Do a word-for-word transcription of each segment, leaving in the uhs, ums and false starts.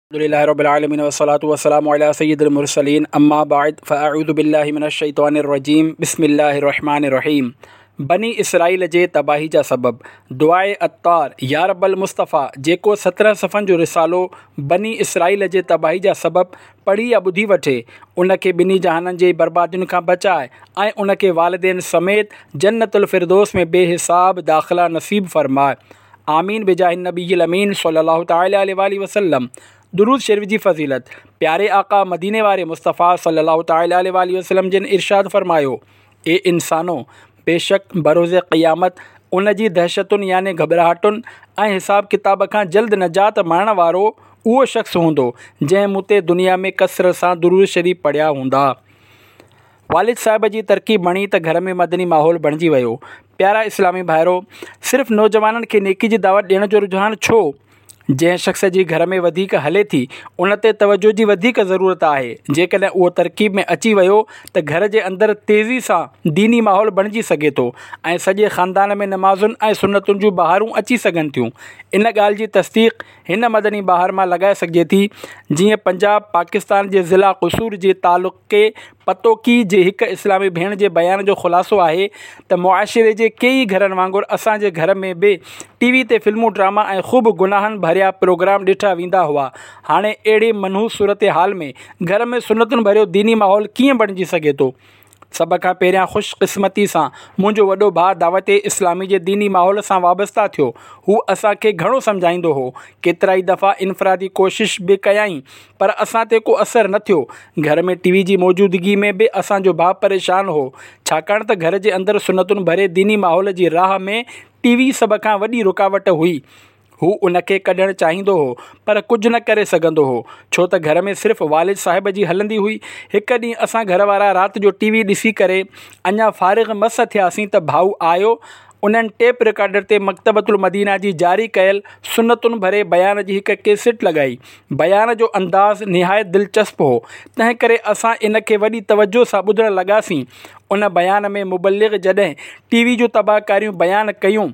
अल्हम्दुलिल्लाहि रब्बिल आलमीन वस्सलातु वस्सलामु अला सय्यिदिल मुरसलीन अम्मा बाद फ़अऊज़ु बिल्लाहि मिनश शैतानिर रजीम बिस्मिल्लाहिर रहमानिर रहीम। बनी इसराइल जे तबाही जा सबब दुआए अत्तार या रब्बल मुस्तफ़ा जेको सत्रहं सफ़नि जो रिसालो बनी इसराइल जे तबाही जा सबब पढ़ी या ॿुधी वठे उनखे ॿिनी जहाननि जे बर्बादियुनि खां बचाए ऐं उनखे वालिदैन समेत जन्नतुल फ़िरदौस में बेहिसाब दाख़िला नसीब फ़रमाए। आमीन बिजाहि नबील अमीन सल्लल्लाहु तआला अलैहि वसल्लम। दुरूद शरीफ जी फ़ज़ीलत प्यारे आका मदीने वारे मुस्तफ़ा सल्लल्लाहु तआला अलैहि वसल्लम जिन इरशाद फ़रमायो, ए इंसानो बेशक बरोज़े क़यामत उन जी दहशतुनि याने घबराहटुनि ऐं हिसाब किताब खां जल्द नजात माणण वारो उहो शख़्स हूंदो जंहिं मूं ते दुनिया में कसरत सां दुरूद शरीफ पढ़िया हूंदा। वालिद साहिब जी तरक़ी बणी त घर में मदनी माहौल बणिजी वियो। प्यारा इस्लामी भाइरो, सिर्फ़ु नौजवाननि खे नेकी जी दावत ॾियण जो रुझान छो? जंहिं शख़्स जी घर में वधीक हले थी उन ते तवजो जी वधीक ज़रूरत आहे। जेकॾहिं उहो तरकीब में अची वियो त घर जे अंदरि तेज़ी सां दीनी माहौल बणिजी सघे थो ऐं सॼे ख़ानदान में नमाज़ुनि ऐं सुन्नतुनि जूं बहारूं अची सघनि थियूं। इन ॻाल्हि जी तस्दीक़ हिन मदनी बहार मां लॻाए सघिजे थी जीअं पंजाब पाकिस्तान जे ज़िला क़सूर जे तालुक़े पतोकी जे हिक इस्लामी भेण जे बयान जो ख़ुलासो आहे त मुआशिरे जे कई घरनि वांगुरु असांजे घर में बि टीवी ते फिल्मूं ड्रामा ऐं ख़ूब गुनाहनि भरिया प्रोग्राम ॾिठा वेंदा हुआ। हाणे अहिड़ी मनहूस सूरत हाल में घर में सुन्नतुनि भरियो दीनी माहौल कीअं बणिजी सघे थो? सभ खां पहिरियां ख़ुशकिस्मती सां मुंहिंजो वॾो भाउ दावत इस्लामी जे दीनी माहौल सां वाबस्ता थियो। हू असांखे घणो सम्झाईंदो हो, केतिरा ई दफ़ा इनफ़रादी कोशिश बि कयाई पर असां ते को असरु न थियो। घर में टीवी जी मौजूदगी में बि असांजो भाउ परेशान हो, छाकाणि त घर जे अंदरि सुन्नतुनि भरे दीनी माहौल जी राह में टीवी सभ खां वॾी रुकावट हुई। हू उनखे कढणु चाहींदो हो पर कुझु न करे सघंदो हो, छो त घर में सिर्फ़ु वालिद साहिब जी हलंदी हुई। हिकु ॾींहुं असां घर वारा राति जो टीवी ॾिसी करे अञा फ़ारिग़ मस थियासीं त भाऊ आयो। उन्हनि टेप रिकॉर्डर ते मकतबतुल मदीना जी जारी कयल सुन्नतुनि भरे बयान जी हिकु कैसेट लॻाई। बयान जो अंदाज़ निहायत दिलचस्प हो, तंहिं करे असां इनखे वॾी तवजो सां ॿुधणु लॻासीं। उन बयान में मुबल्लिग़ जॾहिं टीवी जूं तबाहकारियूं बयानु कयूं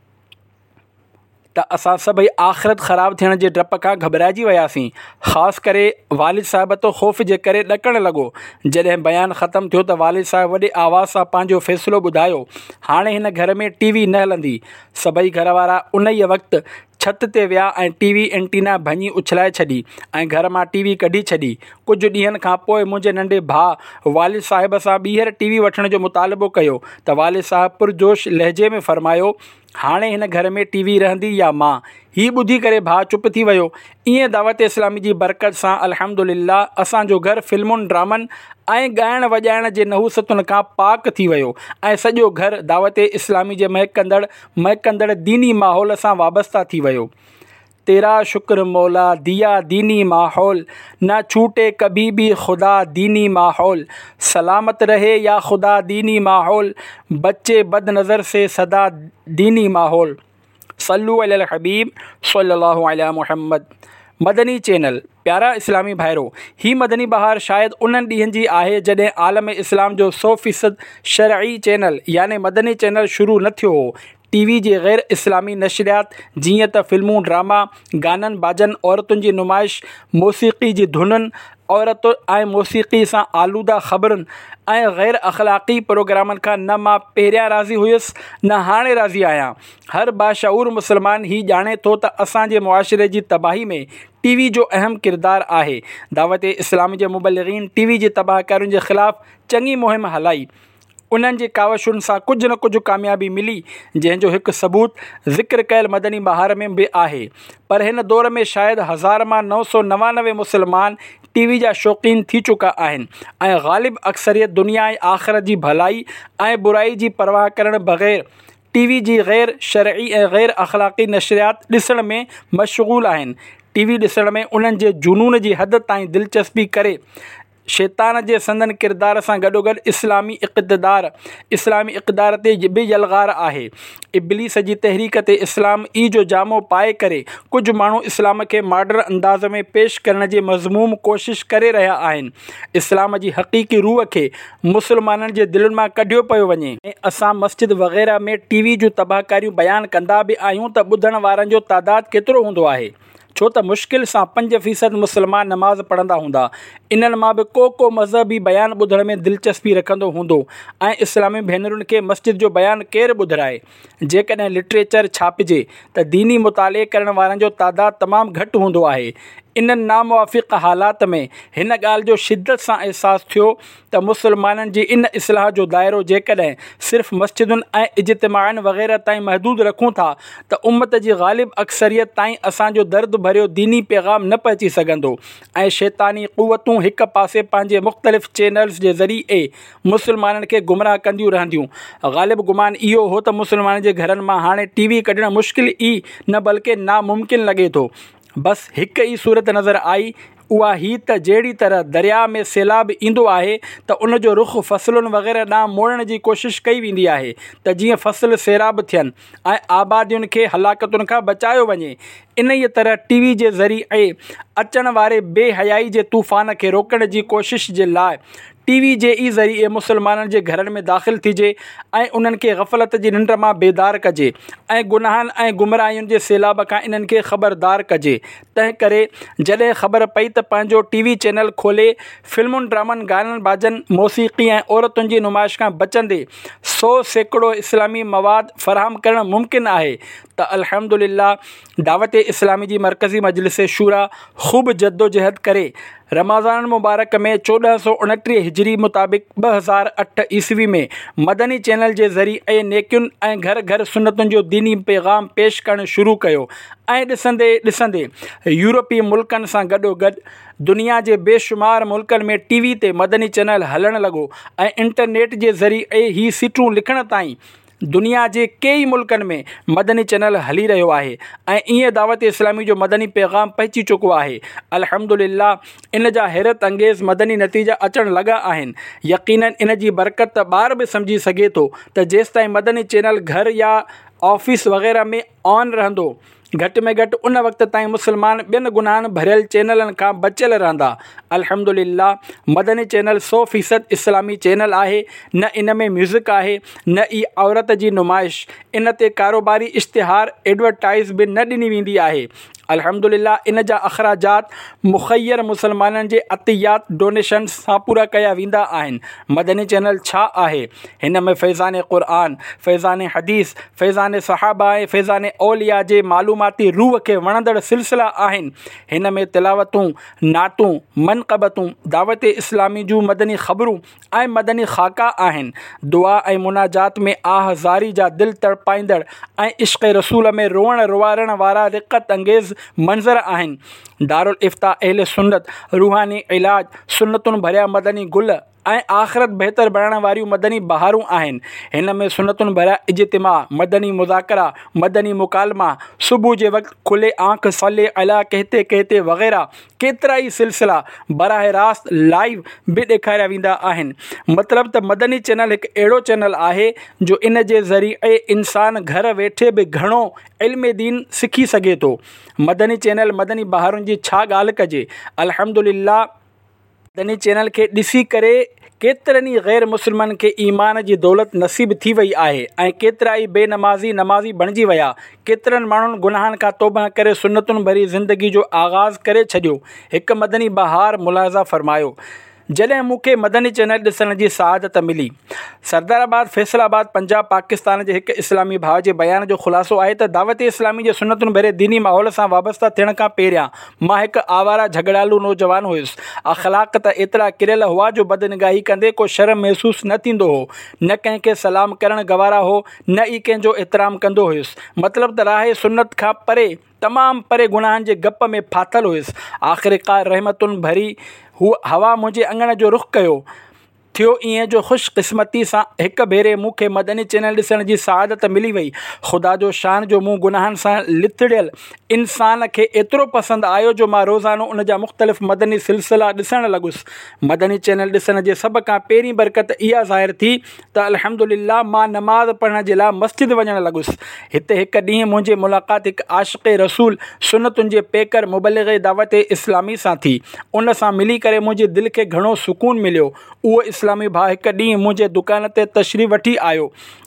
त असां सभई आख़िरत ख़राबु थियण जे डप खां घबराइजी वियासीं। ख़ासि करे वालिद साहिब तो ख़ौफ़ जे करे ॾकणु लॻो। जॾहिं बयानु ख़तमु थियो त वालिद साहिब वॾे आवाज़ सां पंहिंजो फ़ैसिलो ॿुधायो, हाणे हिन घर में टीवी न हलंदी। सभई घर वारा उन ई वक़्तु छत ते विया ऐं टीवी एंटीना भञी उछलाए छॾी ऐं घर मां टीवी कढी छॾी। कुझु ॾींहंनि खां पोइ मुंहिंजे नंढे भाउ वालिद साहिब सां ॿीहर टीवी वठण जो मुतालिबो कयो त वालिद साहिब पुरजोश लहजे में फ़रमायो, हाणे हिन घर में टीवी रहंदी या मां? हीअ ॿुधी करे भाउ चुप थी वियो। ईअं दावत इस्लामी जी बरकत सां अल्हम्दुलिल्लाह असांजो घरु फिल्मुनि ड्रामनि ऐं ॻाइण वॼाइण जे नहूसतुनि खां पाक थी वियो ऐं सॼो घरु दावत इस्लामी जे महकंदड़ महकंदड़ दीनी माहौल सां वाबस्ता थी वियो। तेरा शुक्र मौला दिया दीनी माहौल, ना छूटे कभी भी खुदा दीनी माहौल। सलामत रहे या खुदा दीनी माहौल, बच्चे बद नज़र से सदा दीनी माहौल। सल्लु अलल हबीब सल्लल्लाहु अलैहि मुहम्मद। मदनी चैनल प्यारा इस्लामी भाइरो, ही मदनी बहार शायदि उन्हनि ॾींहंनि जी आहे जॾहिं आलम इस्लाम जो सौ फ़ीसद शरई चैनल याने मदनी चैनल शुरू न थियो हो। टीवी जी गैर इस्लामी नशरियात जीअं त फिल्मूं ड्रामा गाननि बाजनि औरतुनि जी नुमाइश मौसीक़ी जी धुनुनि औरत ऐं मौसीक़ी सां आलूदा ख़बरुनि ऐं गैर अख़लाक़ी प्रोग्रामनि खां न मां पहिरियां राज़ी हुयुसि न हाणे राज़ी आहियां। हर बाशऊर मुस्लमान ही ॼाणे थो त असांजे मुआशिरे जी तबाही में टीवी जो अहम किरदारु आहे। दावत इस्लाम जे मुबल्लिग़ीन टीवी जी तबाहकारियुनि जे ख़िलाफ़ु चङी मुहिम हलाई। उन्हनि जी कावशुनि सां कुझु न कुझु कामयाबी मिली, जंहिंजो हिकु सबूत ज़िक्र कयल मदनी बहार में बि आहे। पर हिन दौर में शायदि हज़ार मां नव सौ नवानवे मुस्लमान टीवी जा शौक़ीन थी चुका आहिनि ऐं ग़ालिब अक्सरियत दुनिया ऐं आख़िरत जी भलाई ऐं बुराई जी परवाह करण बग़ैर टीवी जी गैर शरई ऐं गैर अख़लाक़ी नशरियात ॾिसण में मशग़ूल आहिनि। टीवी ॾिसण में उन्हनि जे जुनून जी हद ताईं दिलचस्पी करे शैतान जे संदन किरदार सां गॾोगॾु इस्लामी इक़्तिदार इस्लामी इक़्तिदार ते बि यलगार आहे। इब्लीस जी तहरीक ते इस्लाम ई जो जामो पाए करे कुझु माण्हू इस्लाम खे मॉडर्न अंदाज़ में पेश करण जी मज़मूम कोशिश करे रहिया आहिनि। इस्लाम जी हक़ीक़ी रूह खे मुस्लमाननि जे दिलनि मां कढियो पियो वञे ऐं असां मस्जिद वग़ैरह में टीवी जूं तबाहकारियूं बयानु कंदा बि आहियूं त ॿुधण वारनि जो तादादु केतिरो हूंदो आहे। छो त मुश्किल सां पंज फ़ीसद मुस्लमान नमाज़ पढ़ंदा हूंदा। इन्हनि मां बि को को मज़हबी बयानु ॿुधण में दिलचस्पी रखंदो हूंदो ऐं इस्लामी भेनरुनि खे मस्जिद जो बयानु केरु ॿुधाए। जेकॾहिं लिटरेचर छापिजे त दीनी मुताले करण वारनि जो तइदादु तमामु घटि हूंदो आहे। इन्हनि नामुवाफ़िक़ हालात में हिन ॻाल्हि जो शिदत सां अहसासु थियो त मुस्लमाननि जी इन इस्लाह जो दाइरो जेकॾहिं सिर्फ़ु मस्जिदुनि ऐं इज्तिमाअनि वग़ैरह ताईं महदूद रखूं था त उम्मत जी ग़ालिब अक्सरियत ताईं असांजो दर्द भरियो दीनी पैगाम न पहुची सघंदो ऐं शैतानी क़ुवतूं हिक पासे पंहिंजे मुख़्तलिफ़ चैनल्स जे ज़रिए मुस्लमाननि खे गुमराह कंदियूं रहंदियूं। ग़ालिब गुमान इहो हो त मुस्लमाननि जे घरनि मां हाणे टी वी कढणु मुश्किल ई न बल्कि नामुमकिन लॻे थो। बसि हिकु ई सूरत नज़र आई, उहा ही त जहिड़ी तरह दरिया में सैलाब ईंदो आहे त उनजो रुख़ फ़सलुनि वग़ैरह ॾांहुं मोड़ण जी कोशिशि कई वेंदी आहे त जीअं फ़सुल सैराब थियनि ऐं आबादियुनि खे हलाकतुनि खां बचायो वञे। इन ई तरह टी वी जे ज़रिए अचण वारे बेहयाई जे तूफ़ान खे रोकण जी कोशिश जे लाइ टी वी जे ई ज़रिए मुस्लमाननि जे घरनि में दाख़िल थिजे ऐं उन्हनि खे ग़फ़लत जी निंड मां बेदार कजे ऐं गुनाहनि ऐं गुमराहियुनि जे सैलाब खां इन्हनि खे ख़बरदार कजे। तंहिं करे जॾहिं ख़बर पई त पंहिंजो टी वी चैनल खोले फ़िल्मुनि ड्रामनि गाननि बाजनि मौसीक़ी ऐं औरतुनि जी नुमाइश खां बचंदे सौ सैकड़ो इस्लामी मवाद फ़राहम करणु मुमकिन आहे त अल्हम्दुलिल्लाह दावत इस्लामी जी मरकज़ी मजलिस शूरा ख़ूब जद्दोजहद करे रमज़ान मुबारक में चोॾहं सौ उणटीह हिजरी मुताबिक़ ॿ हज़ार अठ ईस्वी में मदनी चैनल जे ज़रिए नेकियुनि ऐं घर घर सुन्नतुनि जो दीनी पैगाम पेश करणु शुरू कयो ऐं ॾिसंदे ॾिसंदे यूरोपीय मुल्कनि सां गॾोगॾु दुनिया जे बेशुमार मुल्कनि में टी वी ते मदनी चैनल हलणु लॻो ऐं इंटरनेट जे ज़रिए ही सीटूं लिखण ताईं दुनिया जे कई मुल्कनि में मदनी चैनल हली रहियो आहे ऐं ईअं दावत इस्लामी जो मदनी पैगाम पहुची चुको आहे। अल्हम्दुलिल्लाह इन जा हैरत अंगेज़ मदनी नतीजा अचणु लॻा आहिनि। यकीनन इन जी बरकत त ॿार बि सम्झी सघे थो त जेसिताईं मदनी चैनल घर या ऑफिस वग़ैरह में ऑन रहंदो घटि में घटि उन वक़्त ताईं मुस्लमान ॿियनि गुनाहनि भरियल चैनलनि खां बचियल रहंदा। अल्हम्दुलिल्लाह मदनी चैनल सौ फ़ीसद इस्लामी चैनल आहे। न इन में म्यूज़िक आहे, न ई औरत जी नुमाइश। इन ते कारोबारी इश्तिहार एडवर्टाइज़ बि न ॾिनी वेंदी आहे। अल्हम्दुलिल्लाह इन जा अख़राजात मुख़य्यर मुस्लमाननि जे अतियात डोनेशन सां पूरा कया वेंदा आहिनि। मदनी चैनल छा आहे? हिन में फैज़ान क़ुरान, फैज़ान हदीस, फैज़ान सहाबा ऐं फैज़ान औलिया जे मालूमाती रूह खे वणंदड़ सिलसिला आहिनि। हिन में तिलावतूं, नातूं, मनक़बतूं, दावत इस्लामी जूं मदनी ख़बरूं ऐं मदनी ख़ाका आहिनि। दुआ ऐं मुनाजात में आह ज़ारी जा दिलि तड़पाईंदड़ ऐं इश्क़ रसूल में रोअण रोआरण वारा रिक़त अंगेज़ मंज़र आहिनि। दारुल इफ्ता अहले सुन्नत रूहानी इलाज, सुन्नतुनि भरिया मदनी गुल ऐं आख़िरत बहितर बणाइण वारियूं मदनी बहारूं आहिनि। हिन में सुन्नतुनि भरिया इज्तिमा, मदनी मुज़ाकरा, मदनी मुकालमा, सुबुह जे वक़्तु खुले आंख सले अला कहते कहते वग़ैरह केतिरा ई सिलसिला बराह रास्त लाइव बि ॾेखारिया वेंदा आहिनि। मतिलबु त मदनी चैनल हिकु अहिड़ो चैनल आहे जो इन जे ज़रिए इंसान घर वेठे बि घणो इल्म दीन सिखी सघे थो। मदनी चैनल मदनी बहारुनि जी छा ॻाल्हि कजे। अल्हम्दुलिल्लाह मदनी चैनल खे ॾिसी करे केतिरनि ई ग़ैर मुस्लिमनि खे ईमान जी दौलत नसीब थी वई आहे ऐं केतिरा ई बेनमाज़ी नमाज़ी बणिजी विया। केतिरनि माण्हुनि गुनाहनि खां तौबा करे सुन्नतुनि भरी ज़िंदगी जो आगाज़ करे छॾियो। हिकु मदनी बहार मुलाज़ा फ़रमायो। जॾहिं मूंखे मदनी चैनल ॾिसण जी सआदत मिली, सरदाराबाद फैसलाबाद पंजाब पाकिस्तान जे हिकु इस्लामी भाउ जे बयान जो ख़ुलासो आहे त दावत इस्लामी जे सुन्नतुनि भरे दीनी माहौल सां वाबस्ता थियण खां पहिरियां मां हिकु आवारा झगड़ालू नौजवान हुयुसि। अख़लाक़ त एतिरा किरियल हुआ जो बदनिगाही कंदे को शर्म महसूसु न थींदो हो। न कंहिंखे सलाम करणु गवारा हो, न ई कंहिंजो एतिराम कंदो हुयुसि। मतिलबु त राहे सुन्नत खां परे तमामु परे गुनाहनि जे गप में फाथल हुयुसि। आख़िरकार रहमतुनि भरी हू हवा मुंहिंजे अङण जो रुख़ कयो। थियो ईअं जो ख़ुशकिस्मती सां हिकु भेरे मूंखे मदनी चैनल ॾिसण जी सआदत मिली वई। ख़ुदा जो शान जो मूं गुनाहनि सां लिथड़ियल इंसान खे एतिरो पसंदि आयो जो मां रोज़ानो उन जा मुख़्तलिफ़ मदनी सिलसिला ॾिसणु लॻुसि। मदनी चैनल ॾिसण जे सभ खां पहिरीं बरकत इहा ज़ाहिर थी त अल्हम्दुलिल्लाह मां नमाज़ पढ़ण जे लाइ मस्जिद वञणु लॻुसि। हिते हिकु ॾींहुं मुंहिंजी मुलाक़ात हिकु आशिक़ रसूल सुन्नतुनि जे पेकर मुबलिग़ दावत इस्लामी सां थी। उन सां मिली करे मुंहिंजे दिलि खे घणो सुकून मिलियो। उहो इस्लामी भाउ हिकु ॾींहुं मुंहिंजे दुकान ते तशरीफ़ वठी आयो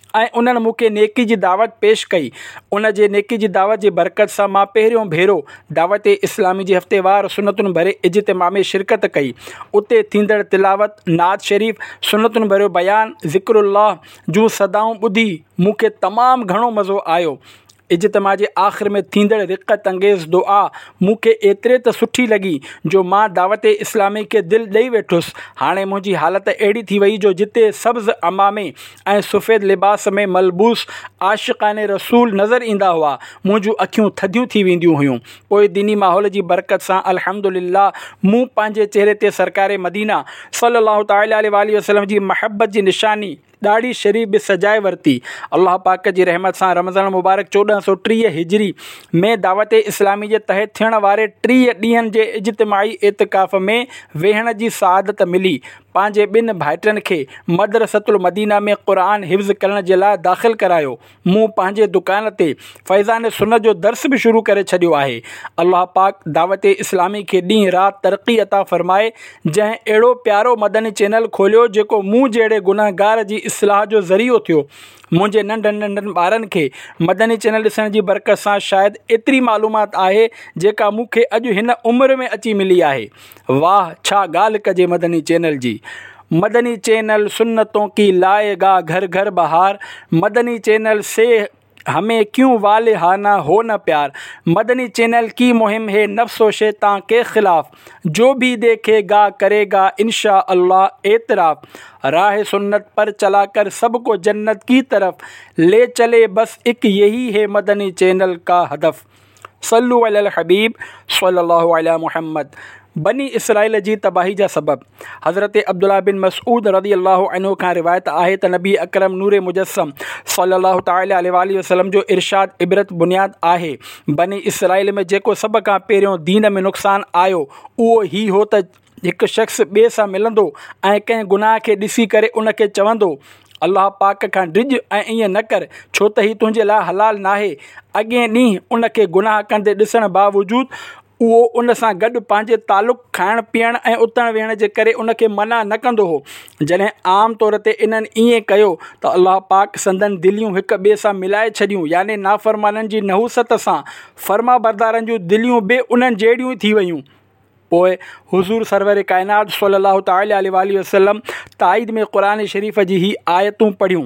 ऐं उन्हनि मूंखे नेकी जी दावत पेश कई। उन जे नेकी जी दावत जी बरकत सां मां पहिरियों भेरो दावत इस्लामी जी हफ़्तेवार सुनतुनि भरे इज्तिमा में शिरकत कई। उते थींदड़ तिलावत, नात शरीफ़, सुनतुनि भरियो बयान, ज़िक्रुल्लाह जूं सदाऊं ॿुधी मूंखे तमामु घणो मज़ो आयो। इज्तिमा जे आख़िर में थींदड़ रिक़त अंगेज़ दुआ मूंखे एतिरे त सुठी लॻी जो मां दावत इस्लामी खे दिलि ॾेई वेठुसि। हाणे मुंहिंजी हालत अहिड़ी थी वई जो जिते सब्ज़ अमामे ऐं सफ़ेद लिबास में मलबूस आशिक़ाने रसूल नज़र ईंदा हुआ, मुंहिंजूं अखियूं थधियूं थी वेंदियूं हुयूं। पोइ दीनी माहौल जी बरकत सां अल्हम्दुलिल्लाह मूं पंहिंजे चेहरे ते सरकारे मदीना सल्लल्लाहु तआला अलैहि वसल्लम जी महबत जी निशानी ॾाढ़ी शरीफ़ बि सजाए वरिती। अल्लाह पाक जी रहमत सां रमज़ान मुबारक चोॾहं सौ टीह हिजरी में दावत इस्लामी जे तहत थियण वारे टीह ॾींहंनि जे इज्तिमाई एतिकाफ़ में वेहण जी सआदत मिली। पंहिंजे ॿिनि भाइटनि खे मदरसतुल मदीना में क़ुरान हिफ़्ज़ करण जे लाइ दाख़िल करायो। मूं पंहिंजे दुकान ते फैज़ान सुन्नत जो दर्स बि शुरू करे छॾियो आहे। अल्लाह पाक दावत इस्लामी खे ॾींहुं राति तरक़ी अता फ़रमाए, जंहिं अहिड़ो प्यारो मदनी चैनल खोलियो जेको मूं जहिड़े गुनाहगार जी इस्लाह जो ज़रियो थियो। मुंहिंजे नंढनि नंढनि ॿारनि खे मदनी चैनल ॾिसण जी बरकत सां शायदि एतिरी मालूमात आहे जेका मूंखे अॼु हिन उमिरि में अची मिली आहे। वाह, छा ॻाल्हि कजे मदनी चैनल जी। मदनी चैनल सुन्नतों की लाएगा घर घर बहार, मदनी चैनल से हमें क्यों वाले हाना हो न प्यार, मदनी चैनल की मुहिम है नफ्स शैतान के ख़िलाफ़, जो भी देखेगा करेगा इंशा अल्लाह एतराफ़, राह सुन्नत पर चला कर सबको जन्नत की तरफ ले चले, बस एक यही है मदनी चैनल का हदफ। सल्लु अलल हबीब सल्लल्लाहु अलैहि मुहम्मद। बनी इसराइल जी तबाही जा सबब। हज़रत अब्दुल्लाह बिन मसऊद रज़ी अल्लाहु अन्हु खां रिवायत आहे त नबी अकरम नूर मुजस्सम सल्लल्लाहु तआला अलैहि वसल्लम जो इरशाद इबरत बुनियाद आहे। बनी इसराइल में जेको सभ खां पहिरियों दीन में नुक़सानु आयो उहो ही हो त हिकु शख़्स ॿिए सां मिलंदो ऐं कंहिं गुनाह खे ॾिसी करे उनखे चवंदो, अल्लाह पाक खां डिॼ ऐं ईअं न कर छो त ही तुंहिंजे लाइ हलाल नाहे। अॻिए ॾींहुं उनखे गुनाह कंदे ॾिसण बावजूदि उहो उन सां गॾु पंहिंजे तालुक़ खाइण पीअण ऐं उथण वेहण जे करे उनखे मना न कंदो हो। जॾहिं आम तौर ते इन्हनि ईअं कयो त अल्लाह पाक संदन दिलियूं हिक ॿिए सां मिलाए छॾियूं, यानी नाफ़रमाननि जी नहुसत सां फ़र्मा बरदारनि जूं दिलियूं बि उन्हनि जहिड़ियूं थी वियूं। पोइ हुज़ूर सरवर काइनात सल्लल्लाहु तआला अलैहि वसल्लम ताईद में क़ुरान शरीफ़ जी ही आयतूं पढ़ियूं।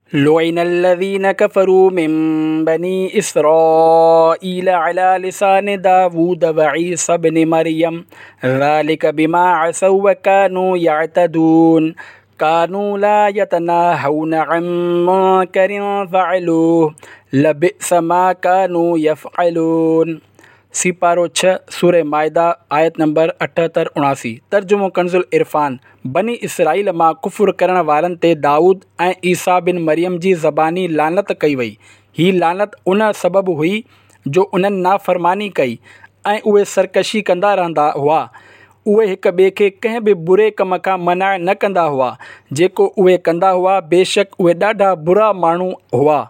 लुइनल्लज़ीन कफ़रू मिन बनी इस्राईल अला लिसान दाऊद व ईसा इब्न मरियम ज़ालिक बिमा असौ व कानू यअतदून कानू ला यतनाहौन अन मुनकरिन फ़अलूह लबिअस मा कानू यफ़अलून। सिपारो छह सूरह माइदा आयत नंबर अठहतरि उणासी। तर्जुमो कंज़ुल इरफ़ान। बनी इसराइल मां कुफ़ुर करण वारनि ते दाऊद ऐं ईसा बिन मरियम जी ज़बानी लानत कई वई। हीअ लानत उन सबबु हुई जो उन्हनि नाफ़रमानी कई ऐं उहे सरकशी कंदा रहंदा हुआ। उहे हिक ॿिए खे कंहिं बि बुरे कम खां मनाए न कंदा हुआ। जेको उहे कंदा हुआ बेशक उहे ॾाढा बुरा माण्हू हुआ।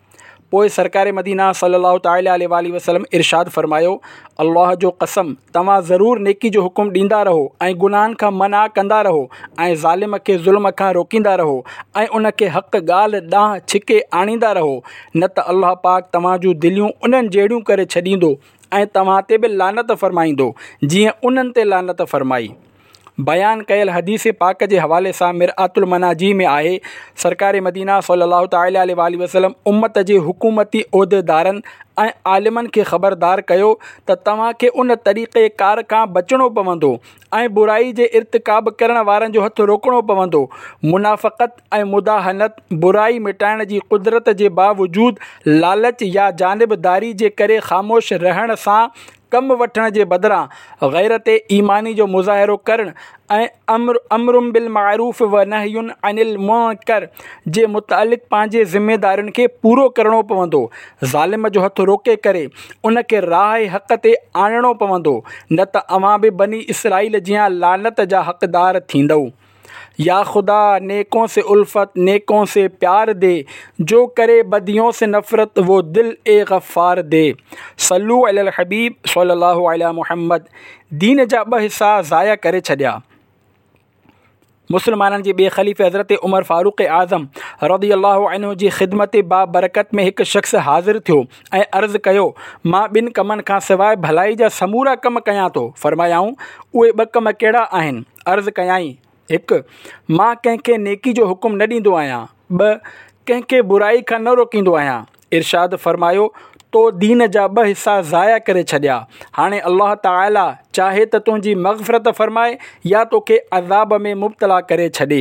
पोइ सरकार मदीना सल्लल्लाहु तआला अलैहि वसल्लम इरशाद फ़रमायो, अल्लाह जो कसम तव्हां ज़रूरु नेकी जो हुकुम ॾींदा रहो ऐं गुनाहनि खां मना कंदा रहो ऐं ज़ालिम खे ज़ुल्म खां रोकींदा रहो ऐं उनखे हक़ ॻाल्हि ॾांहुं छिके आणींदा रहो, न त अल्लाह पाक तव्हां जूं दिलियूं उन्हनि जहिड़ियूं करे छॾींदो ऐं तव्हां ते बि लानत फ़रमाईंदो जीअं उन्हनि ते लानत फ़रमाई। बयान कयल हदीस पाक के हवाले से मिरआतुल मनाजी में आहे, सरकार मदीना सल्लल्लाहु तआला अलैहि वसल्लम उम्मत के हुकूमती उहदेदारन ऐं आलिमन के ख़बरदार कयो त तव्हांखे उन तरीक़े कार का बचणो पवंदो ऐं बुराई जे इर्तिकाब करण वारन जो हथ रोकणो पवंदो। मुनाफ़क़त ऐं मुदाहनत बुराई मिटाइण जी कुदरत के बावजूद लालच या जानिबदारी जे करे ख़ामोश रहण सां कम वठण जे बदिरां गैरत ईमानी जो मुज़ाहिरो करण ऐं अम्र अम्रुम बिल मारूफ़ व नहयुन अनिल मुनकर जे मुतालिक़ पंहिंजे ज़िम्मेदारियुनि खे पूरो करणो पवंदो। ज़ालिम जो हथ रोके करे उनखे राह हक़ ते आणणो पवंदो, न त अवां बि बनी इसराइल जियां लानत जा हक़दार थींदव। या खुदा नेकों से उल्फत नेकों से प्यार दे, जो करे बदियों से नफ़रत वो दिल ए गफ़ार दे। सल्लु अलल हबीब सल्लल्लाहु अलैहि मुहम्मद। दीन जा ॿ हिस्सा ज़ाया करे छॾिया। मुसलमाननि जे ॿिए ख़लीफ़े हज़रत उमर फ़ारूक़ आज़म रज़ी अल्लाहु अन्हु जी ख़िदमत बाबरकत में हिकु शख़्स हाज़िर थियो ऐं अर्ज़ु कयो, मां ॿिनि कमनि खां सवाइ भलाई जा समूरा कम कयां थो। फ़रमायाऊं, उहे ॿ कम कहिड़ा आहिनि? अर्ज़ु कयाईं, हिकु, मां कंहिंखे नेकी जो हुकुम न ॾींदो आहियां। ॿ, कंहिंखे बुराई खां न रोकींदो आहियां। इरशाद फ़रमायो, तो दीन जा ॿ हिसा ज़ाया करे छॾिया। हाणे अल्लाह ताला चाहे त तुंहिंजी मग़फ़िरत फ़रमाए या तोखे अज़ाब में मुब्तला करे छॾे।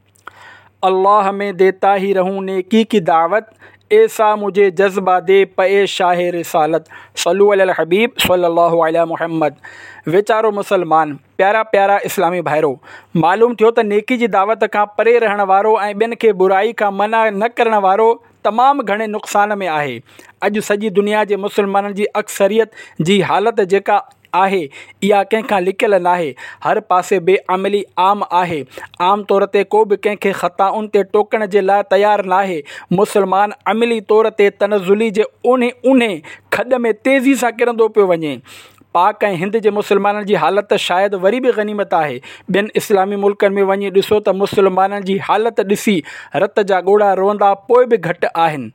अल्लाह में देता ही रहूं नेकी की दावत, ऐसा मुझे जज्बा दे पे शाह रिसालत। सल्लु अलल हबीब सल्लल्लाहु अलैहि मुहम्मद। वेचारो मुसलमान, प्यारा प्यारा इस्लामी भाइरो, मालूम थियो त नेकी जी दावत खां परे रहण वारो ऐं ॿियनि खे बुराई खां मना न करण वारो तमामु घणे नुक़सान में आहे। अॼु सॼी दुनिया जे मुसलमाननि जी अक्सरियत जी हालति जेका आहे इहा कंहिंखां लिकियल नाहे। हर पासे बेअमली आम आहे। आम तौर ते को बि कंहिंखे ख़ताउनि ते टोकण जे लाइ तयारु नाहे। मुसलमान अमली तौर ते तनज़ुली जे उन उन खॾ में तेज़ी सां किरंदो पियो वञे। पाक ऐं हिंद जे मुसलमाननि जी हालति शायदि वरी बि गनीमत आहे। ॿियनि इस्लामी मुल्कनि में वञी ॾिसो त मुसलमाननि जी हालति ॾिसी रत जा ॻोढ़ा रोअंदा पोइ बि घटि आहिनि।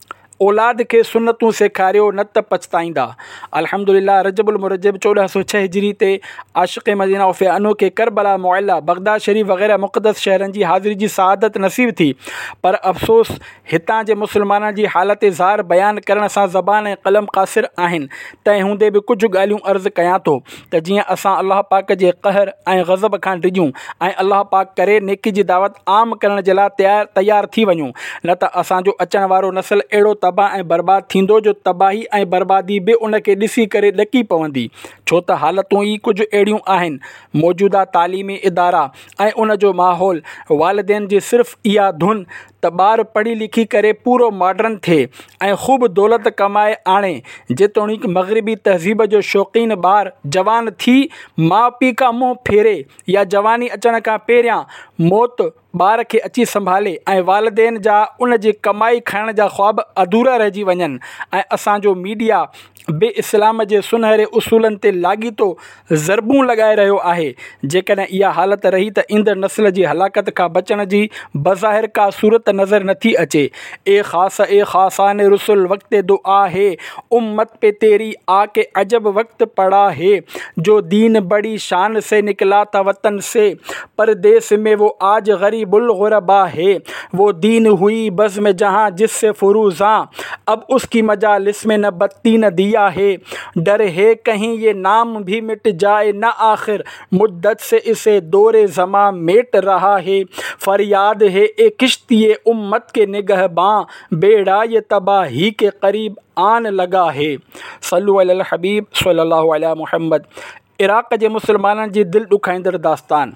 औलाद खे सुन्नतूं सेखारियो, न त पछताईंदा। अल्हम्दुलिल्लाह, रजबुल मुरजब चोॾहं सौ छह हिजरी ते आशिक़ मदीना उफ़े अनोखे करबला, मुअल्ला, बगदाद शरीफ़ वग़ैरह मुक़दस शहरनि जी हाज़िरी जी सआदत नसीब थी। पर अफ़सोस, हितां जे मुसलमाननि जी हालत ज़ाहिर बयानु करण सां ज़बान ऐं क़लम क़ासिर आहिनि। तंहिं हूंदे बि कुझु ॻाल्हियूं अर्ज़ु कयां थो त जीअं असां अल्लाह पाक जे क़हर ऐं ग़ज़ब खां डिॼूं ऐं अल्लाह पाक करे नेकी जी दावत आम करण जे लाइ तयारु तयारु थी वञूं, न त असांजो अचण वारो नस्ल अहिड़ो तबाह ऐं बर्बाद थींदो जो तबाही ऐं बर्बादी बि उन खे ॾिसी करे ॾकी पवंदी। छो त हालतूं ई कुझु अहिड़ियूं आहिनि। मौजूदा तालीमी इदारा ऐं उन जो माहौल, वालिदैन जी सिर्फ़ु इहा धुन त ॿार पढ़ी लिखी करे पूरो मॉडर्न थिए ऐं ख़ूब दौलत कमाए आणे। जेतोणीकि मग़रिबी तहज़ीब जो शौक़ीन ॿार जवान थी माउ पीउ खां मुंहुं फेरे या जवानी अचण खां पहिरियां मौत ॿार खे अची संभाले ऐं वालिदैन जा उन जी कमाई खाइण जा ख़्वाब अधूरा रहिजी वञनि ऐं असांजो मीडिया बे इस्लाम जे सुनहरे उसूलनि ते लाॻीतो ज़रबूं लॻाए रहियो आहे। जेकॾहिं इहा हालत रही त ईंदड़ नस्ल जी हलाकत खां बचण जी बज़ाहिर का सूरत नज़र नथी अचे। ए ख़ास ए ख़ासान रसुल वक़्त दुआ है, उम्मत पे तेरी आके अजब वक्त पड़ा है। जो दीन बड़ी शान से निकला था वतन से, परदेस में वो आज गरीबुल गुरबा है। वो दीन हुई बज़ में जहाँ जिससे फुरूज़ां, अब उसकी मजालिस में न बत्ती न दिया है। डर है कहीं ये नाम भी मिट जाए न, आखिर मुद्दत से इसे दौरे ज़मा मेट रहा है। फरियाद है ए किश्तिए उम्मत के निगहबां, बेड़ा ये तबाही के करीब आन लगा है। सल्लु अलल हबीब सल्लल्लाहु अलैहि मुहम्मद। इराक़ जे मुसलमाननि जी दिलि ॾुखाईंदड़ दास्तान।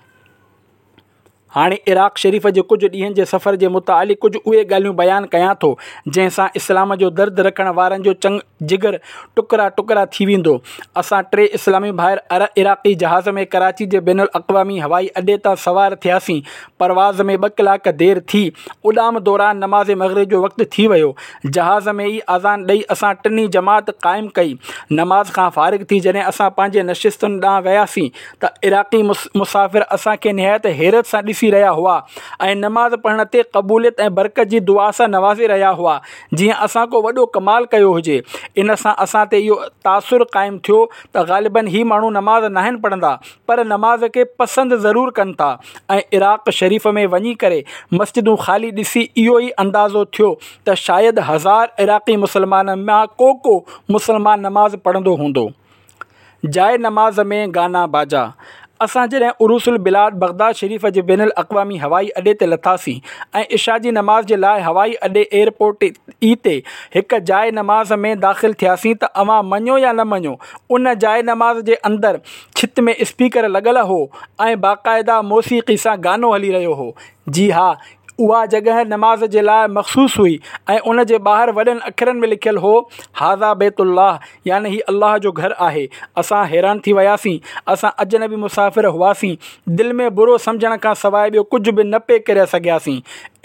हाणे इराक़ शरीफ़ जे कुझु ॾींहंनि जे सफ़र जे मुतालिक़ कुझु उहे ॻाल्हियूं बयानु कयां थो जंहिंसां इस्लाम जो दर्द रखण वारनि जो चंग जिगर टुकड़ा टुकड़ा थी वेंदो। असां टे इस्लामी भाइर अर इराक़ी जहाज़ में कराची जे बैनुल अक़वामी हवाई अॾे तां सवार थियासीं। परवाज़ में ॿ कलाक देरि थी। उॾाम दौरान नमाज़ मग़रिब जो वक़्तु थी वियो। जहाज़ में ई आज़ान ॾेई असां टिनी जमात क़ाइमु कई। नमाज़ खां फ़ारिग़ थी जॾहिं असां पंहिंजे नशिस्तुनि ॾांहुं वियासीं त इराक़ी मुस मुसाफ़िर असांखे निहायत हैरत सां ॾिसी रहिया हुआ ऐं नमाज़ पढ़ण ते क़बूलियत ऐं बरकत जी दुआ सां नवाज़े रहिया हुआ, जीअं असां को वॾो कमाल कयो हुजे। इन सां असां ते इहो तासुर क़ाइमु थियो त ग़ालिबन ही माण्हू नमाज़ नाहिनि पढ़ंदा, पर नमाज़ खे पसंदि ज़रूरु कनि था। ऐं इराक़ शरीफ़ में वञी करे मस्जिदूं ख़ाली ॾिसी इहो ई अंदाज़ो थियो त शायदि हज़ार इराक़ी मुसलमाननि मां को को मुसलमान नमाज़ पढ़ंदो हूंदो। जाए नमाज में गाना बाजा। असां जॾहिं उरूसुल बिलाद बगदाद शरीफ़ जे बैनुल अक़वामी हवाई अॾे ते लथासीं ऐं इशा जी नमाज़ जे लाइ हवाई अॾे एयरपोर्ट ई ते हिकु जाइ नमाज़ में दाख़िल थियासीं त अवां मञो या न मञो, उन जाइ नमाज़ जे अंदरि छित में स्पीकर लॻल हो ऐं बाक़ाइदा मौसीक़ी सां गानो हली रहियो हो। जी हा, उहा जॻह नमाज़ जे लाइ मख़सूस हुई ऐं उन जे ॿाहिरि वॾनि अखरनि में लिखियलु हो, हाज़ा बैतुल्लाह, यानी ही अल्लाह जो घरु आहे। असां हैरान थी वियासीं। असां अजनबी मुसाफ़िर हुआसीं। दिलि में बुरो सम्झण खां सवाइ ॿियो कुझु बि न पिए करे सघियासीं।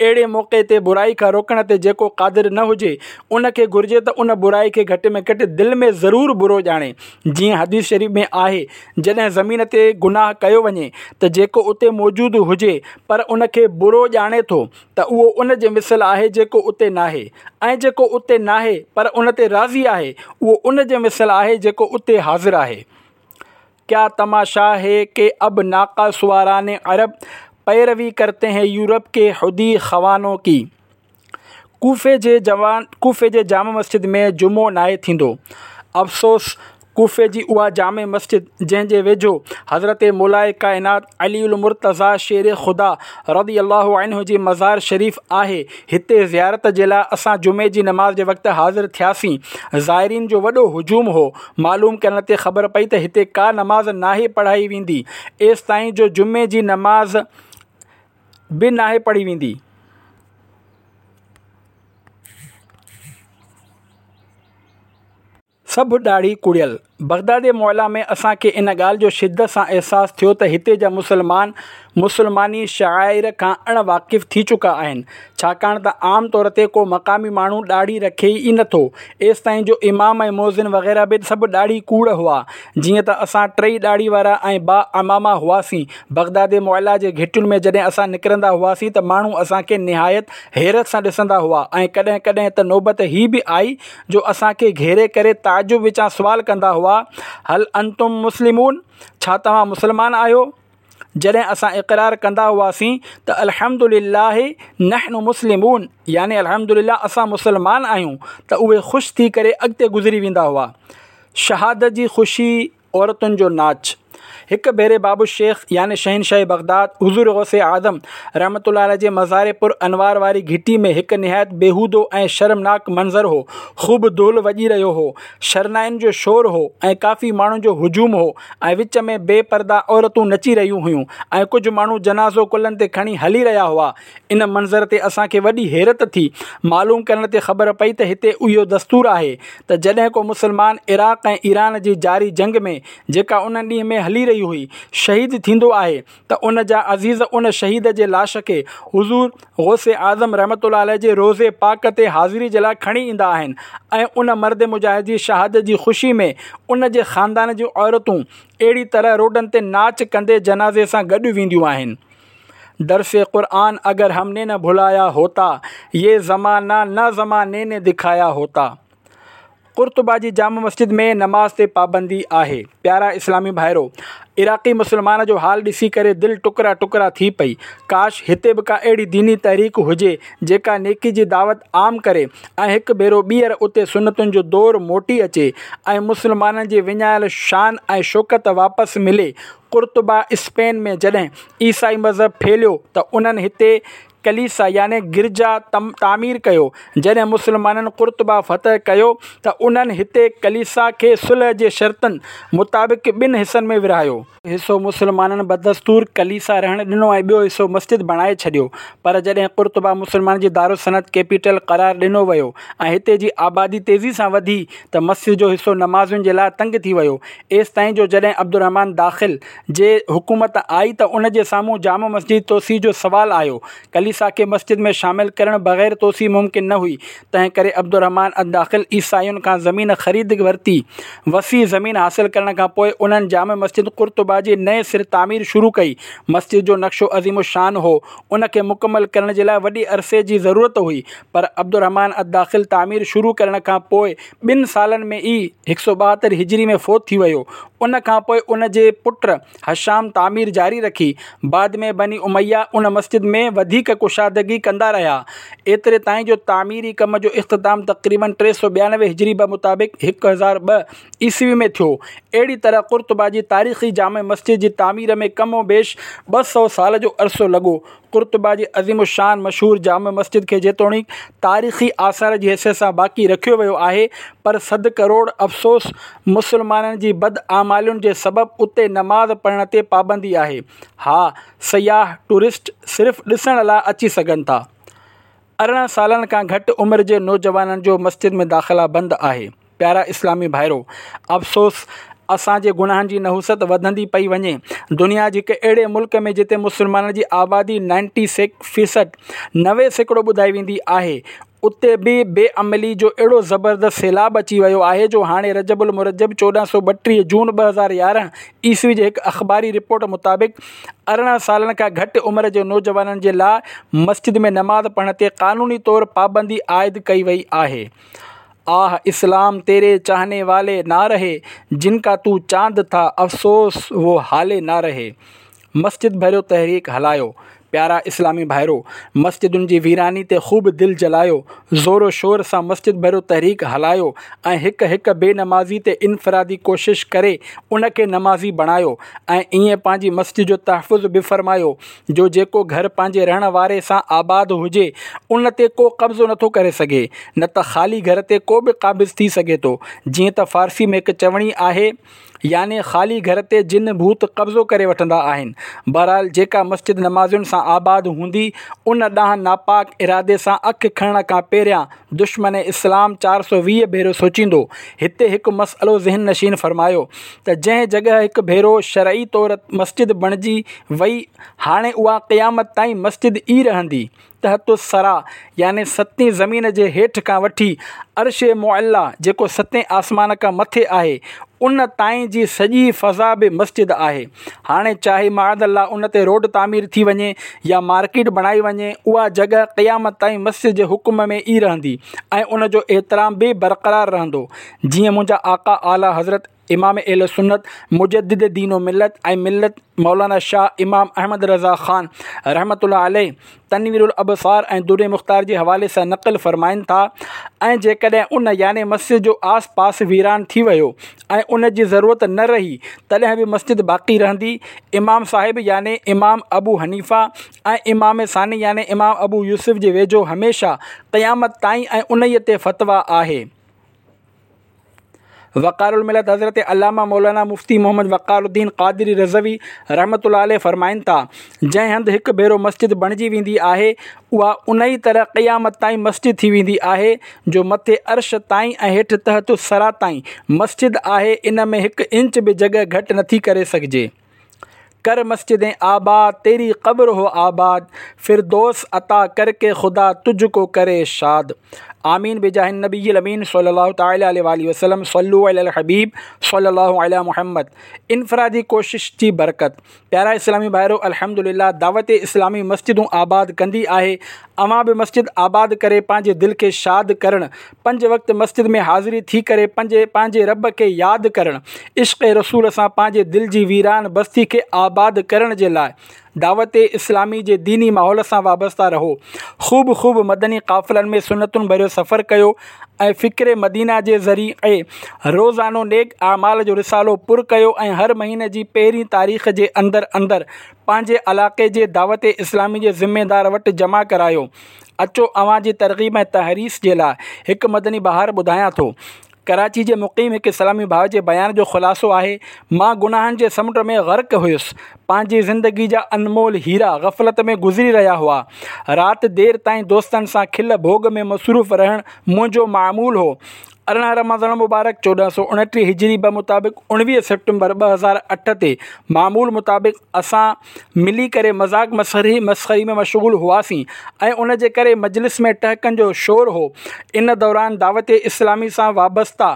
अहिड़े मौक़े ते बुराई खां रोकण ते जेको क़ादिर न हुजे उनखे घुरिजे त उन बुराई खे घटि में घटि दिलि में ज़रूरु बुरो ॼाणे। जीअं हदीस शरीफ़ में आहे, जॾहिं ज़मीन ते गुनाह कयो वञे त जेको उते मौजूदु हुजे पर उनखे बुरो ॼाणे थो त उहो उन जे मिसल आहे जेको उते नाहे, ऐं जेको उते नाहे पर उन ते राज़ी आहे उहो उन जे मिसल आहे जेको उते हाज़िर आहे। क्या तमाशा है कि अब नाका सुवाराने अरब पैरवी करते हैं यूरोप के हुदी ख़वानों की। कूफे जे जवान कूफे जे जामा मस्जिद में जुमो नाहे थींदो। अफ़सोस, कूफे जी उहा जामे मस्जिद जंहिंजे वेझो हज़रत मौलाए काइनात अलीउल मुर्तज़ा शेर ख़ुदा रज़ी अल्लाहु अन्हु जी मज़ार शरीफ़ आहे, हिते ज़ियारत जे लाइ असां जुमे जी नमाज़ जे वक़्तु हाज़िर थियासीं। ज़ाइरीन जो वॾो हुजूम हो। मालूम करण ते ख़बर पई त हिते का नमाज़ नाहे पढ़ाई वेंदी, एसि ताईं जो जुमे जी नमाज़ बि नाहे पढ़ी वेंदी। सभु ॾाढी कुड़ियल। बगदाद मौला में असांखे इन ॻाल्हि जो शिद्दत सां अहसासु थियो त हिते जा मुसलमान मुसलमानी शाइर खां अण वाक़िफ़ थी चुका आहिनि, छाकाणि त आम तौर ते को मक़ामी माण्हू ॾाढ़ी रखे ई नथो। एसि ताईं जो इमाम ऐं मोज़िन वग़ैरह बि सभु ॾाढी कूड़ हुआ। जीअं त असां टई ॾाढ़ी वारा ऐं बा अमामा हुआसीं। बगदाद मौला जे घिटियुनि में जॾहिं असां निकिरंदा हुआसीं त माण्हू असांखे निहायत हैरत सां ॾिसंदा हुआ, ऐं कॾहिं कॾहिं त नौबत ही बि आई जो असांखे घेरे करे ताजुब विचां सुवाल कंदा हुआ, हल अंतुम मुस्लिमून, छा तव्हां मुसलमान आहियो? जॾहिं असां इक़रार कंदा हुआसीं त अल्हम्दुलिल्लाह नहनु मुस्लिमून, यानी अल्हम्दुलिल्लाह असां मुसलमान आहियूं, त उहे ख़ुशि थी करे अॻिते गुज़री वेंदा हुआ। शहादत जी ख़ुशी औरतुनि जो नाच। हिकु भेरे बाबू शेख यानी शहनशाह बगदाद हुज़ूर गौसे आज़म रहमतुल्लाह अलैह जे मज़ार पुर अनवार वारी घिटी में हिकु निहायत बेहूदो ऐं शर्मनाक मंज़र हो। ख़ूब धूल वॼी रहियो हो, शरनाइनि जो शोर हो ऐं काफ़ी माण्हुनि जो हुजूम हो, ऐं विच में बेपर्दा औरतूं नची रहियूं हुयूं ऐं कुझु माण्हू जनाज़ो कुल्हनि ते खणी हली रहिया हुआ। इन मंज़र ते असांखे वॾी हैरत थी। मालूम करण ते ख़बर पई त हिते इहो दस्तूर आहे त जॾहिं को मुसलमान इराक़ ऐं ईरान जी जारी जंग में जेका उन ॾींहं में हली रही हुई शहीद थींदो आहे त उन जा अज़ीज़ उन शहीद जे लाश खे हुज़ूर गौसे आज़म रहमतुल्लाह अलैह जे रोज़े पाक ते हाज़िरी जे लाइ खणी ईंदा आहिनि, ऐं उन मर्द मुजाहिद जी शहादत जी ख़ुशी में उन जे ख़ानदान जूं औरतूं अहिड़ी तरह रोडनि ते नाच कंदे जनाज़े सां गॾु वेंदियूं आहिनि। दरसे क़ुरान अगर हमने न भुलाया होता, ये ज़माना न ज़माने ने दिखाया होता। कुर्तुबा जी जामा मस्जिद में नमाज़ ते पाबंदी आहे। प्यारा इस्लामी भाइरो, इराक़ी मुसलमान जो हाल ॾिसी करे दिलि टुकड़ा टुकड़ा थी पई। काश हिते बि का अहिड़ी दीनी तहरीक हुजे जेका नेकी जी दावत आम करे ऐं हिकु भेरो ॿीहर उते सुनतुनि जो दौरु मोटी अचे ऐं मुसलमाननि जी विञायल शान ऐं शौक़त वापसि मिले। कुर्तुबा स्पेन में जॾहिं ईसाई मज़हब फैलियो त उन्हनि हिते कलीसा यानी गिरजा तम तामीर कयो। जॾहिं मुसलमाननि कुर्तुबा फ़तह कयो त उन्हनि हिते कलीसा खे सुलह जे शर्तनि मुताबिक़ ॿिनि हिसनि में विरहायो। हिसो मुसलमाननि बदस्तूर कलीसा रहण ॾिनो ऐं ॿियो हिसो मस्जिद बणाए छॾियो। पर जॾहिं कुर्तुबा मुसलमान जी दारुसनत कैपिटल क़रार ॾिनो वियो ऐं हिते जी आबादी तेज़ी सां वधी त मस्जिद जो हिसो नमाज़ुनि जे लाइ तंग थी वियो। एसि ताईं जो जॾहिं अब्दुर्रहमान दाख़िल जे हुकूमत आई त उन जे साम्हूं जामा मस्जिद तोसी जो सवाल आयो। कलीसा खे मस्जिद में शामिल करण बग़ैर तोसी मुमकिन न हुई। तंहिं करे अब्दुर्रहमान अदाख़िल ईसाइयुनि खां ज़मीन ख़रीद वरिती। वसी ज़मीन हासिल करण खां पोइ उन्हनि जामा मस्जिद कुर्तुबा जी नए सिर तामीर शुरू कई। मस्जिद जो नक्शो अज़ीम शान हो, उनखे मुकमल करण जे लाइ वॾी अरसे जी ज़रूरत हुई, पर अब्दुर्रहमान अदाख़िल तामीर शुरू करण खां पोइ ॿिनि सालनि में ई हिकु सौ ॿाहतरि हिजरी में फ़ौत थी वियो। उन खां पोइ उन जे पुट हशाम तामीर जारी रखी। बाद में बनी उमैया उन मस्जिद में वधीक कुशादगी कंदा रहिया। एतिरे ताईं जो तामीरी कम जो इख़्तिताम तक़रीबन टे सौ ॿियानवे हिजरी ब मुताबिक़ हिकु हज़ार ॿ ईस्वी में थियो। अहिड़ी तरह कुर्तुबा जी तारीख़ी जामे मस्जिद जी तामीर में कमो बेश ॿ सौ साल जो अरसो लॻो। कुर्तुबा जी अज़ीम शान मशहूर जामे मस्जिद खे जेतोणीकि तारीख़ी आसार जी हैसियत सां बाक़ी रखियो वियो आहे, पर सद करोड़ अफ़सोस मुसलमाननि जी बदआमालियुनि जे सबबु उते नमाज़ पढ़ण ते पाबंदी आहे। हा, सयाह टूरिस्ट सिर्फ़ु ॾिसण लाइ अची सघनि था। अरिड़हं सालनि खां घटि उमिरि जे नौजवाननि जो मस्जिद में दाख़िला बंदि आहे। प्यारा इस्लामी भाइरो, अफ़सोस असांजे गुनाहनि जी नहुसत वधंदी पई वञे। दुनिया जे हिकु अहिड़े मुल्क में जिते मुस्लमाननि जी आबादी नाइंटी सिक्स फ़ीसद नवे सैकड़ो ॿुधाई वेंदी आहे, उते बि बेअमली जो अहिड़ो ज़बरदस्त सैलाब अची वियो आहे जो हाणे रजबुल मुरजब चोॾहं सौ ॿटीह जून ॿ हज़ार यारहं ईस्वी जे हिकु अख़बारी रिपोर्ट मुताबिक़ अरिड़हं सालनि खां घटि उमिरि जे नौजवाननि जे लाइ मस्जिद में नमाज़ पढ़ण ते क़ानूनी तौरु पाबंदी आयद कई वई आहे। आह इस्लाम तेरे चाहने वाले ना रहे, जिनका तू चांद था अफ़सोस वो हाले ना रहे। मस्जिद भरियो तहरीक हलायो। प्यारा इस्लामी भाइरो, मस्जिदुनि जी वीरानी ते ख़ूब दिलि जलायो, ज़ोरो शोर सां मस्जिद भरियो तहरीक हलायो ऐं हिकु हिकु बेनमाज़ी ते इनफ़रादी कोशिशि करे उनखे नमाज़ी बणायो ऐं ईअं पंहिंजी मस्जिद जो तहफ़ुज़ बि फ़रमायो जो जेको घर पंहिंजे रहण वारे सां आबाद हुजे उन ते को कब्ज़ो नथो करे सघे, न त ख़ाली घर ते को बि क़ाबिज़ थी सघे थो। जीअं त फ़ारसी में हिकु चवणी आहे, याने ख़ाली घर ते जिन भूत कब्ज़ो करे वठंदा आहिनि। बहरहाल जेका मस्जिद नमाज़ुनि सां आबाद हूंदी उन ॾांहुं नापाक इरादे सां अखि खणण खां पहिरियां दुश्मन इस्लाम चारि सौ वीह भेरो सोचींदो। हिते हिकु मसइलो ज़हन नशीन फ़रमायो त जंहिं जॻह हिकु भेरो शरई तौरु मस्जिद बणिजी वई, हाणे उहा क़यामत ताईं मस्जिद ई रहंदी। तहतु सरा याने सतीं ज़मीन जे हेठि खां वठी अर्श मुअल्ला जेको सतें आसमान खां मथे आहे उन ताईं जी सॼी फ़ज़ा बि मस्जिद आहे। हाणे चाहे माअदल्ला उन ते रोड तामीर थी वञे या मार्केट बणाई वञे, उहा जॻह क़यामत ताईं मस्जिद जे हुकुम में ई रहंदी ऐं उन जो एतिराम बि बरक़रार रहंदो। जीअं मुंहिंजा आका आला हज़रत इमाम अहले सुन्नत मुजद्दिद दीन व मिल्लत ऐं मिल्लत मौलाना शाह इमाम अहमद रज़ा ख़ान रहमतुल्लाह अलैह तनवीरुल अबसार ऐं दुर मुख़्तार जे हवाले सां नक़ल फ़रमाइनि था, ऐं जेकॾहिं उन याने मस्जिद जो आस पास वीरान थी वियो ऐं उन जी ज़रूरत न रही तॾहिं बि मस्जिद बाक़ी रहंदी। इमाम साहिब याने इमाम अबू हनीफ़ा ऐं इमाम सानी याने इमाम अबू यूसुफ़ जे वेझो हमेशह क़यामत ताईं ऐं उन्हीअ ते फ़तवा आहे। वक़ारुल मिलत हज़रत अल्लामा मौलाना मुफ्ती मोहम्मद वक़ारुद्दीन क़ादिरी रज़वी रहमतुल्लाह अलैह फ़रमाइनि था, जंहिं हंधि हिकु भेरो मस्जिद बणिजी वेंदी आहे उहा उन ई तरह क़यामत ताईं मस्जिद थी वेंदी आहे जो मथे अर्श ताईं ऐं हेठि तहतु सरा ताईं मस्जिद आहे। इन में हिकु इंच बि जॻह घटि नथी करे सघिजे। कर मस्जिदें आबाद तेरी क़ब्र हो आबाद, फ़िरदौस अता करके खुदा तुझको करे शाद। आमीन बिजाहिन नबील अमीन सल्लल्लाहु तआला अलैहि वसल्लम सल्लु अलल हबीब सल्लल्लाहु अला मुहम्मद। इनफरादी कोशिश जी बरकत। प्यारा इस्लामी भाइरो, अल्हम्दुलिल्लाह दावत इस्लामी मस्जिदूं आबाद कंदी आहे। अवां बि मस्जिद आबाद करे पंहिंजे दिलि खे शाद करणु, पंज वक़्त मस्जिद में हाज़िरी थी करे पंहिंजे पंहिंजे रब खे यादि करणु, इश्क़ रसूल सां पंहिंजे दिलि जी वीरान बस्ती खे आबाद करण जे लाइ दावत इस्लामी जे दीनी माहौल सां वाबस्ता रहो। ख़ूब ख़ूब मदनी क़ाफ़िलनि में सुनतुनि भरियो सफ़र कयो ऐं फ़िक्र मदीना जे ज़रिए रोज़ानो नेक आमाल जो रिसालो पुर कयो ऐं हर महीने जी पहिरीं तारीख़ जे अंदरि अंदरि पंहिंजे इलाइक़े जे दावत इस्लामी जे ज़िम्मेदार वटि जमा करायो। अचो अवां जी तरग़ीब ऐं तहरीस जे लाइ हिकु मदनी बहार ॿुधायां थो। कराची जे मुक़ीम हिकु इस्लामी भाउ जे बयान जो ख़ुलासो आहे, मां गुनाहनि जे समुंड में ग़र्क़ हुयुसि। पंहिंजी ज़िंदगी जा अनमोल हीरा ग़फ़लत में गुज़री रहिया हुआ। राति देरि ताईं दोस्तनि सां खिल भोग में मसरूफ़ रहणु मुंहिंजो मामूल हो। अरिड़हं रमज़ान मुबारक चोॾहं सौ उणटीह हिजरी ब मुताबिक़ उणिवीह सेप्टेम्बर ॿ हज़ार अठ ते मामूल मुताबिक़ असां मिली करे मज़ाक मस्ख़री मस्ख़री में मशग़ूल हुआसीं ऐं उन जे करे मजलिस में टहकनि जो शोर हो। इन दौरान दावत इस्लामी सां वाबस्ता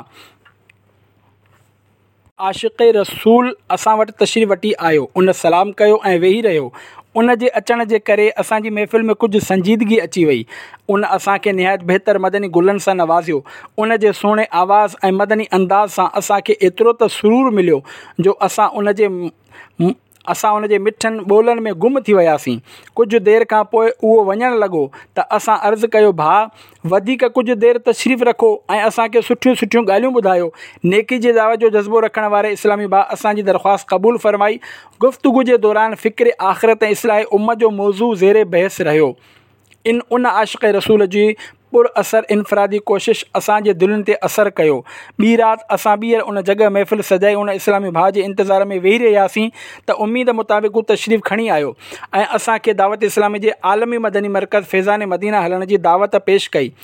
आशिक़ रसूल असां वटि तशरीफ़ वठी आयो। उन सलाम कयो ऐं वेही रहियो। उन जे अचण जे करे असांजी महफ़िल में कुझु संजीदगी अची वई। उन असांखे निहायत बहितर मदनी गुलनि सां नवाज़ियो। उन जे सुहिणे आवाज़ ऐं मदनी अंदाज़ सां असांखे एतिरो त सुरूर मिलियो जो असां उन जे असां उन जे मिठनि ॿोलनि में गुम थी वियासीं। कुझु देरि खां पोइ उहो वञणु लॻो त असां अर्ज़ु कयो, भाउ वधीक कुझु देरि तशरीफ़ रखो ऐं असांखे सुठियूं सुठियूं ॻाल्हियूं ॿुधायो। नेकी जे दावत जो जज़्बो रखण वारे इस्लामी भाउ असांजी दरख़्वास्त क़बूल फ़रमाई। गुफ़्तगू जे दौरान फ़िक्र आख़िरत ऐं इस्लाह उम्मत जो मौज़ू ज़ेरे बहस रहियो। इन उन आशिक़ रसूल जी पुर असर इनफ़रादी कोशिश असांजे दिलनि ते असरु कयो। ॿी राति असां ॿीहर उन जॻह महफ़िल सजाई उन इस्लामी भाउ जे इंतज़ार में वेही रहियासीं त उमीद मुताबिक़ हू तशरीफ़ खणी आयो ऐं असांखे दावत इस्लामी जे आलमी मदनी मरकज़ फैज़ान मदीना हलण जी दावत पेश कई।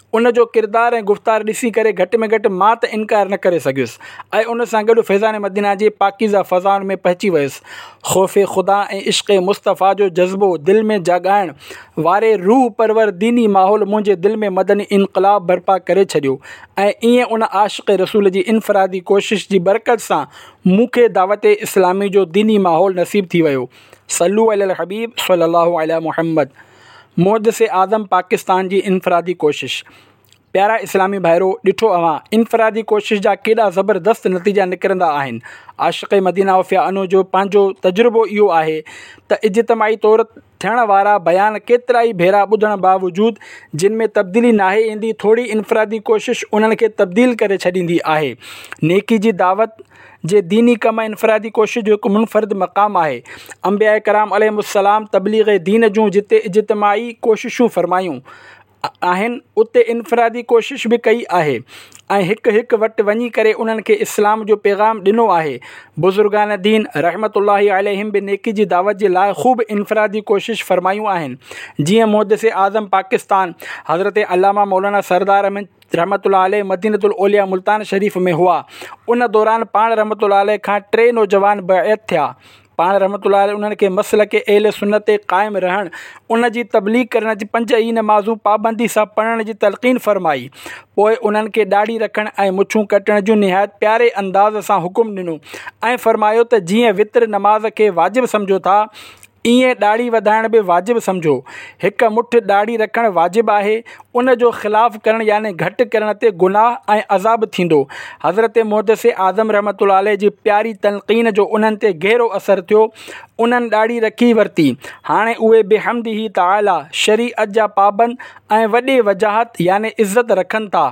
उन जो किरदारु ऐं गुफ़्तार ॾिसी करे घटि में घटि मां त इनकार न करे सघियुसि ऐं उन सां गॾु फैज़ान मदीना जे पाकीज़ा फ़ज़ाउनि में पहुची वियुसि। ख़ौफ़ ख़ुदा ऐं इश्क़ मुस्तफ़ा जो जज़्बो दिलि में जाॻाइण वारे रूह परवर दीनी माहौल मुंहिंजे दिलि में मदनी इनक़लाब बर्पा करे छॾियो ऐं ईअं उन आशिक़ रसूल जी इनफ़रादी कोशिश जी बरकत सां मूंखे दावत इस्लामी जो दीनी माहौल नसीब थी वियो। सल्लू अलल हबीब सल्लल्लाहु अला मुहम्मद। मुहद्दिस आज़म पाकिस्तान जी इनफ़रादी कोशिश। प्यारा इस्लामी भाइरो, ॾिठो अवां इनफ़रादी कोशिश जा केॾा ज़बरदस्त नतीजा निकिरंदा आहिनि। आशिक़ मदीना वफ़िया अनो जो पंहिंजो तजुर्बो इहो आहे त इज्तिमाई तौरु थियण वारा बयान केतिरा ई भेरा ॿुधण बावजूदि जिन में तब्दीली नाहे ईंदी, थोरी इनफ़रादी कोशिश उन्हनि खे तब्दील करे छॾींदी आहे। नेकी जी दावत जे दीनी कम इनफ़रादी कोशिश जो हिकु मुनफ़रिद मक़ाम आहे। अंबिया कराम अलैहिमुस्सलाम तबलीग़ दीन जूं जिते इज्तिमाई कोशिशूं फ़रमायूं आहिनि, उते इनफ़रादी कोशिश बि कई आहे ऐं हिकु हिकु वटि वञी करे उन्हनि खे इस्लाम जो पैगाम ॾिनो आहे। बुज़ुर्गान दीन रहमतुल्लाहि अलैहिम बि नेकी जी दावत जे लाइ ख़ूब इनफ़रादी कोशिश फ़रमायूं आहिनि। जीअं मुहद्दिस आज़म पाकिस्तान हज़रत अल्लामा मौलाना सरदार अहमद रहमतुल्लाह अलैह मदीनतुल औलिया मुल्तान शरीफ़ में हुआ। उन दौरान पाण रहमतुल्लाह अलैह खां टे नौजवान बैअत थिया। पाण रहमतुल्लाह अलैह उन्हनि खे मसलक अहले सुन्नत ते क़ाइमु रहण, उन जी तबलीग करण जी पंज ई नमाज़ूं पाबंदी सां पढ़ण जी तलक़ीन फ़रमाई। पोइ उन्हनि खे ॾाढ़ी रखण ऐं मुछूं कटण जूं निहायत प्यारे अंदाज़ सां हुकुम ॾिनो ऐं फ़रमायो त जीअं वित्र नमाज़ खे वाजिबु सम्झो था, ईअं ॾाढ़ी वधाइण बि वाजिबु सम्झो। हिकु मुठ ॾाढ़ी रखणु वाजिबु आहे, उन जो ख़िलाफ़ु करणु यानी घटि करण ते गुनाह ऐं अज़ाब थींदो। हज़रत मुहद्दिस आज़म रहमतुल्लाह अलैह जी प्यारी तलक़ीन जो उन्हनि ते गहरो असरु थियो। उन्हनि ॾाढ़ी रखी वरिती। हाणे उहे बिहम्दिही ताला शरीअत जा पाबंद ऐं वॾे वजाहत यानी इज़्ज़त रखनि था।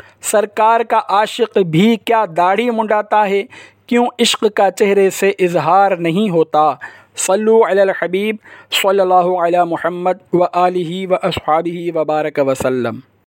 सरकार का आशिक़ भी क्या दाढ़ी मुंडाता है, क्यों इश्क़ का चेहरे से इजहार नहीं होता। सल्लु अलल हबीब सल्लल्लाहु अला मुहम्मद व आलिही व अस्हाबिही व बारक वसल्लम।